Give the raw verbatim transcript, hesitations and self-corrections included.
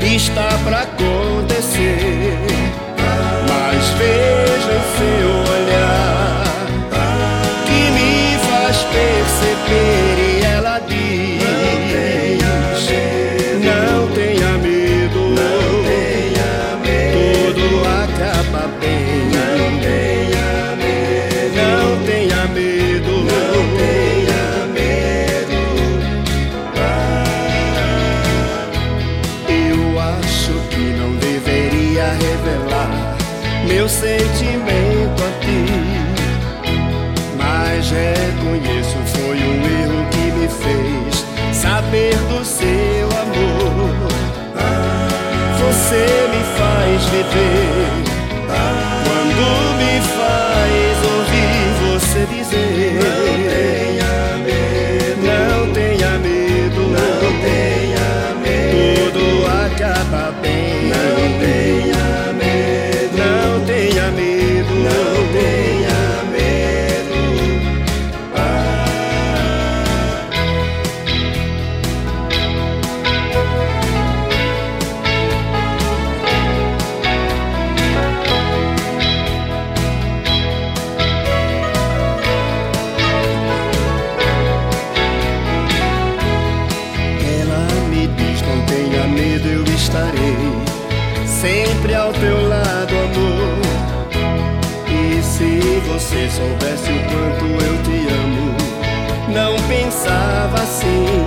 está pra acontecer. Mas vejo em seu olhar que me faz perceber, e ela diz: não tenha medo, não tenha medo, tudo acaba bem. Não tenha medo, não tenha medo, não tenha medo. Eu acho que não deveria revelar meu sentimento a ti, mas reconheço, foi um erro que me fez saber do seu amor. Você me faz viver quando me faz ouvir você dizer: não tenha medo, não tenha medo, tudo acaba bem. Não tenha medo, não tenha medo, não tenha medo. Ah. Ela me diz: não tenha medo, eu estarei sempre ao teu lado, amor. E se você soubesse o quanto eu te amo, não pensava assim.